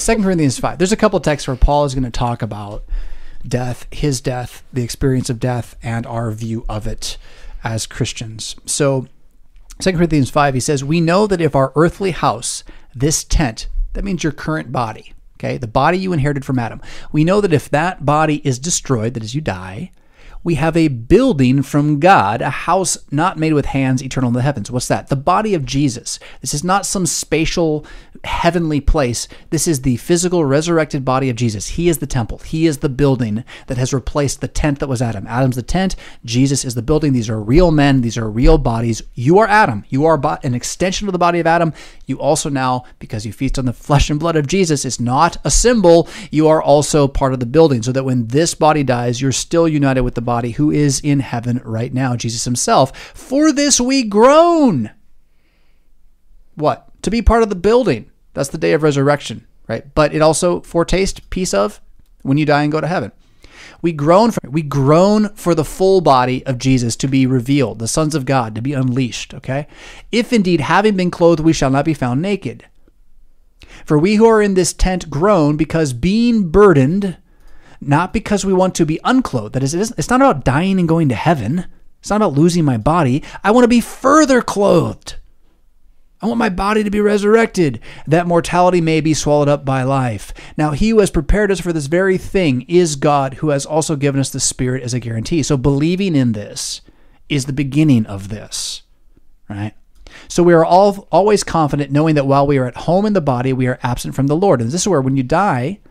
2 Corinthians 5. There's a couple of texts where Paul is going to talk about death, his death, the experience of death, and our view of it as Christians. So 2 Corinthians 5, he says, we know that if our earthly house, this tent, that means your current body, okay, the body you inherited from Adam, we know that if that body is destroyed, that is, you die, we have a building from God, a house not made with hands, eternal in the heavens. What's that? The body of Jesus. This is not some spatial heavenly place. This is the physical resurrected body of Jesus. He is the temple. He is the building that has replaced the tent that was Adam. Adam's the tent. Jesus is the building. These are real men. These are real bodies. You are Adam. You are an extension of the body of Adam. You also now, because you feast on the flesh and blood of Jesus, it's not a symbol. You are also part of the building, so that when this body dies, you're still united with the body who is in heaven right now, Jesus himself. For this we groan. What? To be part of the building. That's the day of resurrection, right? But it also foretastes piece of when you die and go to heaven. We groan for the full body of Jesus to be revealed, the sons of God to be unleashed, okay? If indeed, having been clothed, we shall not be found naked. For we who are in this tent groan because being burdened, not because we want to be unclothed. That is, it's not about dying and going to heaven. It's not about losing my body. I want to be further clothed. I want my body to be resurrected, that mortality may be swallowed up by life. Now, he who has prepared us for this very thing is God, who has also given us the Spirit as a guarantee. So believing in this is the beginning of this, right? So we are always confident knowing that while we are at home in the body, we are absent from the Lord. And this is where when you die,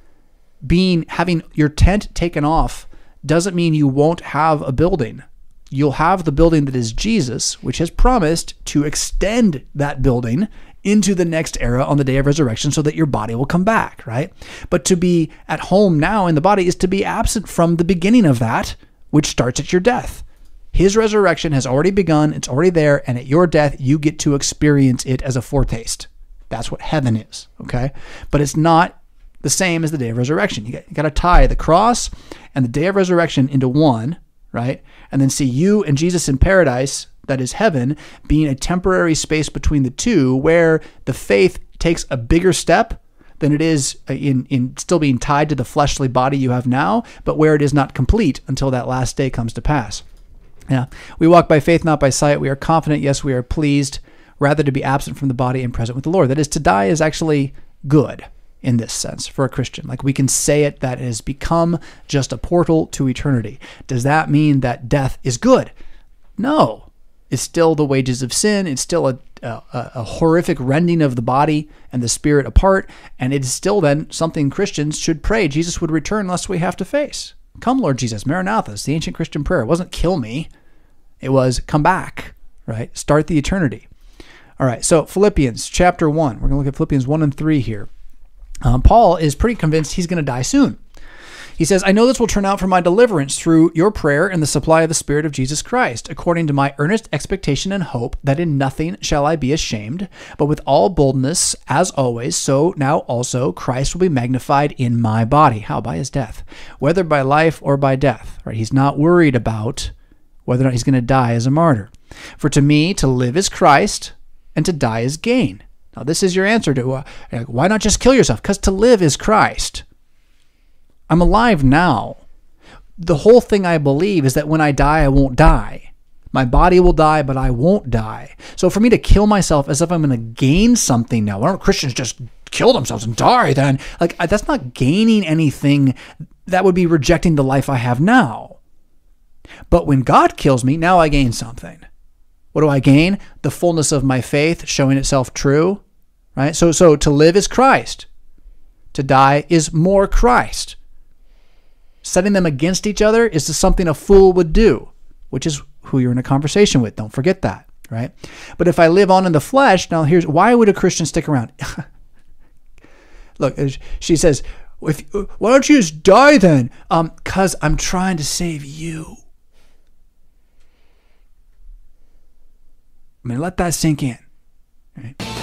having your tent taken off doesn't mean you won't have a building. You'll have the building that is Jesus, which has promised to extend that building into the next era on the day of resurrection so that your body will come back, right? But to be at home now in the body is to be absent from the beginning of that, which starts at your death. His resurrection has already begun. It's already there. And at your death, you get to experience it as a foretaste. That's what heaven is, okay? But it's not the same as the day of resurrection. You got to tie the cross and the day of resurrection into one, right? And then see you and Jesus in paradise, that is heaven, being a temporary space between the two where the faith takes a bigger step than it is in still being tied to the fleshly body you have now, but where it is not complete until that last day comes to pass. Yeah, we walk by faith, not by sight. We are confident, yes, we are pleased, rather to be absent from the body and present with the Lord. That is, to die is actually good in this sense for a Christian. Like we can say it, that it has become just a portal to eternity. Does that mean that death is good? No. It's still the wages of sin. It's still a horrific rending of the body and the spirit apart. And it is still then something Christians should pray Jesus would return lest we have to face. Come, Lord Jesus, Maranatha. It's the ancient Christian prayer. It wasn't kill me. It was come back, right? Start the eternity. All right, so Philippians chapter 1. We're going to look at Philippians 1 and 3 here. Paul is pretty convinced he's going to die soon. He says, I know this will turn out for my deliverance through your prayer and the supply of the Spirit of Jesus Christ, according to my earnest expectation and hope that in nothing shall I be ashamed, but with all boldness, as always, so now also Christ will be magnified in my body. How? By his death, whether by life or by death. Right? He's not worried about whether or not he's going to die as a martyr. For to me, to live is Christ, and to die is gain. Now, this is your answer to why not just kill yourself? Because to live is Christ. I'm alive now. The whole thing I believe is that when I die, I won't die. My body will die, but I won't die. So for me to kill myself as if I'm going to gain something now, why don't Christians just kill themselves and die then? Like, that's not gaining anything. That would be rejecting the life I have now. But when God kills me, now I gain something. What do I gain? The fullness of my faith showing itself true, right? So to live is Christ. To die is more Christ. Setting them against each other is something a fool would do, which is who you're in a conversation with. Don't forget that, right? But if I live on in the flesh, now here's why would a Christian stick around? Look, she says, why don't you just die then? Because I'm trying to save you. I mean, let that sink in. Right?